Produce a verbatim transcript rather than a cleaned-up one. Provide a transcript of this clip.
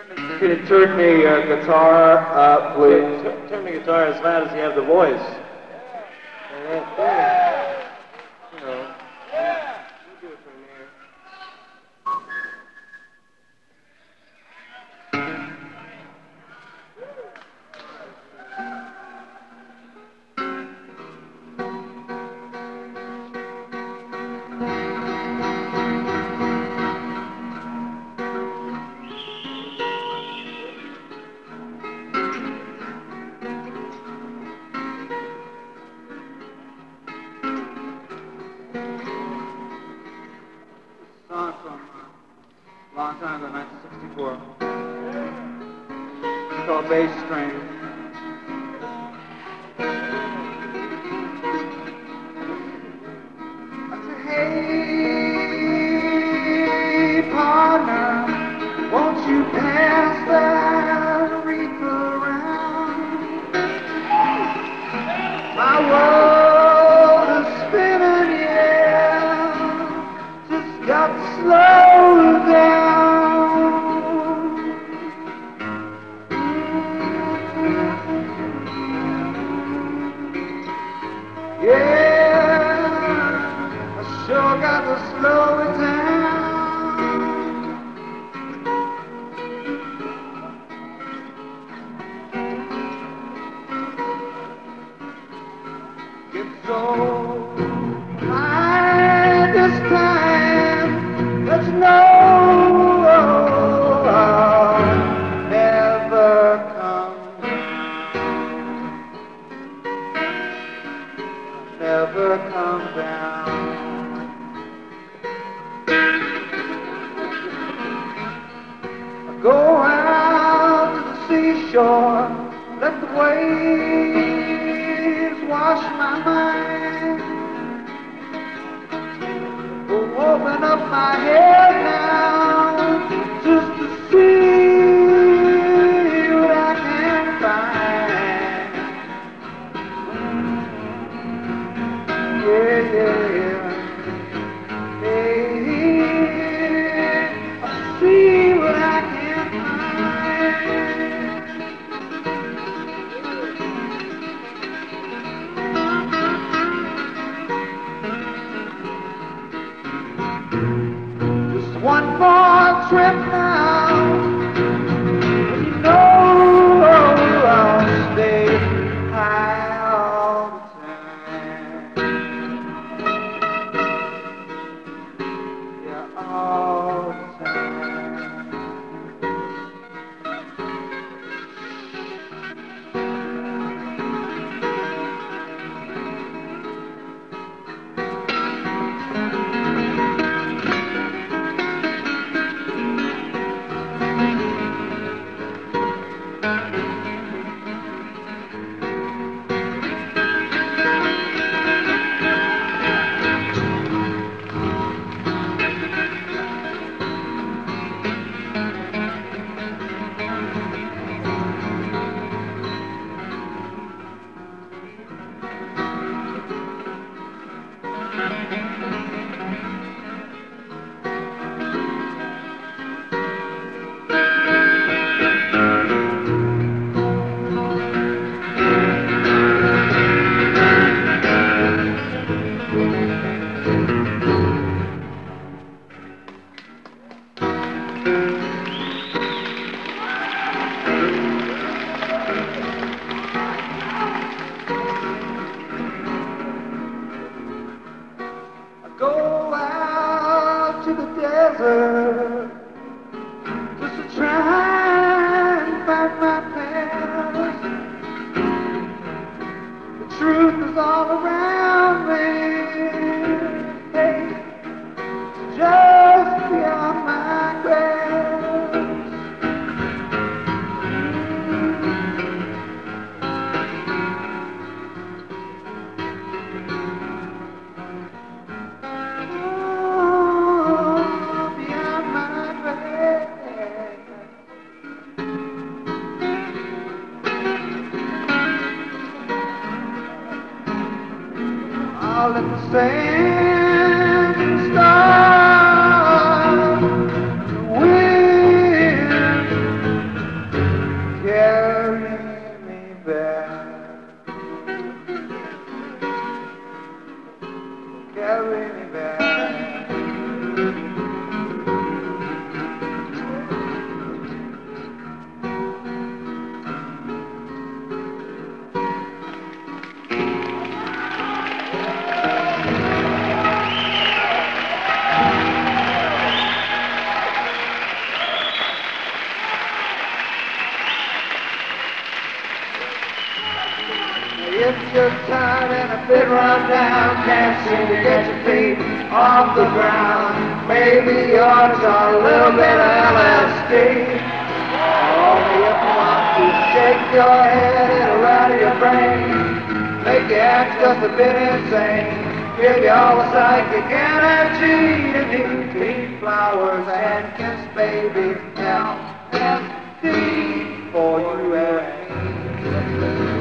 Can you turn the uh, guitar up, please? Turn, turn the guitar as loud as you have the voice. Yeah. You know. Yeah. You do it from here. Song from a long time ago, nineteen sixty-four. It's called Bass String. I said, hey, partner, won't you pass that reefer around? My world is spinning, yeah, just got to slow down. Yeah, I sure got to slow it down. It's so high this time that you know I'll never come, never come down. I go out to the seashore, let the waves wash my mind. Oh, open up my head now, just to see what I can find. Yeah, yeah, yeah. Hey, I see what I can find. Just one more trip now, and you know I'll stay high all the time. Yeah, all the time. Go out to the desert just to try and find my past. The truth is all around me, hey, just beyond my grasp. All in the same star, the wind if you're tired and a bit run down, can't seem to get your feet off the ground, maybe you ought to try a little bit of L S D. Only if you want to shake your head and around your brain, make you act just a bit insane, give you all the psychic energy you need to eat flowers and kiss baby L S D for you and me.